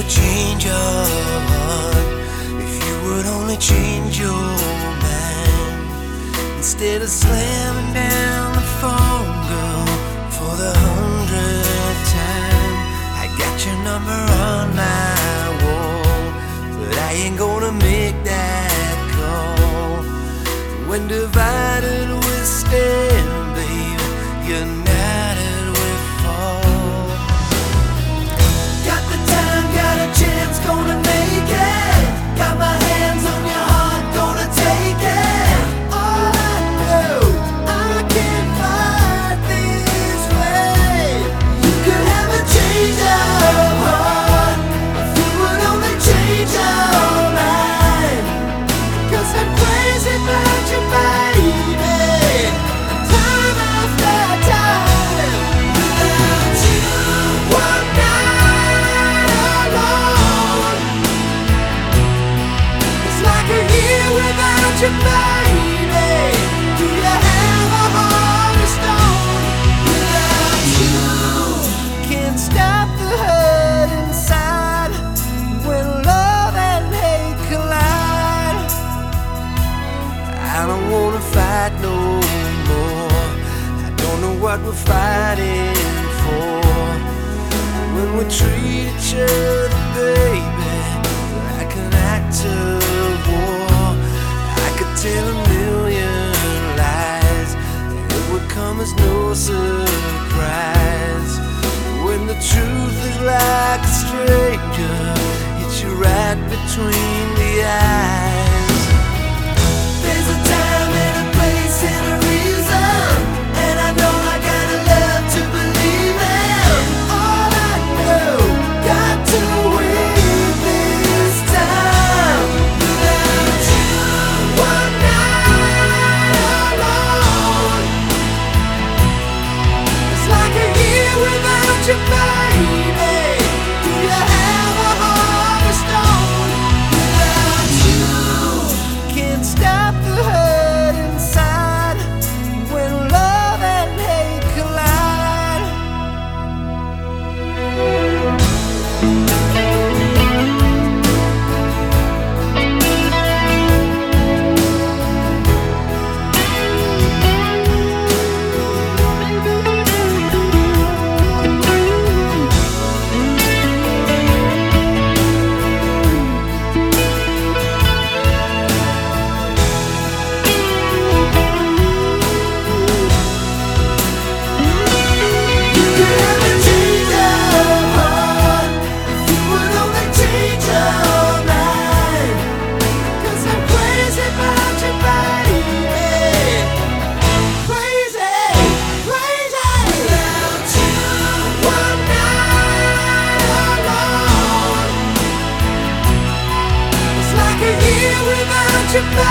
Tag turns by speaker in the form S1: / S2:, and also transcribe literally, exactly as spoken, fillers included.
S1: change your heart, if you would only change your mind, instead of slamming down the phone, girl, for the hundredth time. I got your number on my wall, but I ain't gonna make that call. When divided we stand, babe, united we fall. Got the time, got a chance, gonna make it. Got my hands on your heart, gonna take it. All I know, I can't fight this way. You could have a change of heart, if you would only change your mind. Cause I'm crazy about you, baby, time after time. Without you, one night alone, it's like a year without you, baby. Do you have a heart of stone? Without you, can't stop the hurt inside when love and hate collide. I don't wanna fight no more, I don't know what we're fighting for. When we treat each other, baby, like an act of war, I could tell a million lies, and it would come as no surprise. When the truth is like a stranger, hits you right between the eyes. There's a time and a place and a reason, and I know I gotta love to believe in. All I know, got to win this time. Without you, one night alone, it's like a year without you, baby. Do you have a heart of stone? Without you, can't stop the hurt inside when love and hate collide. You could have a change of heart, if you would only change your mind. Cause I'm crazy about you, baby, crazy, crazy. Without you, one night alone, it's like a year without you, baby.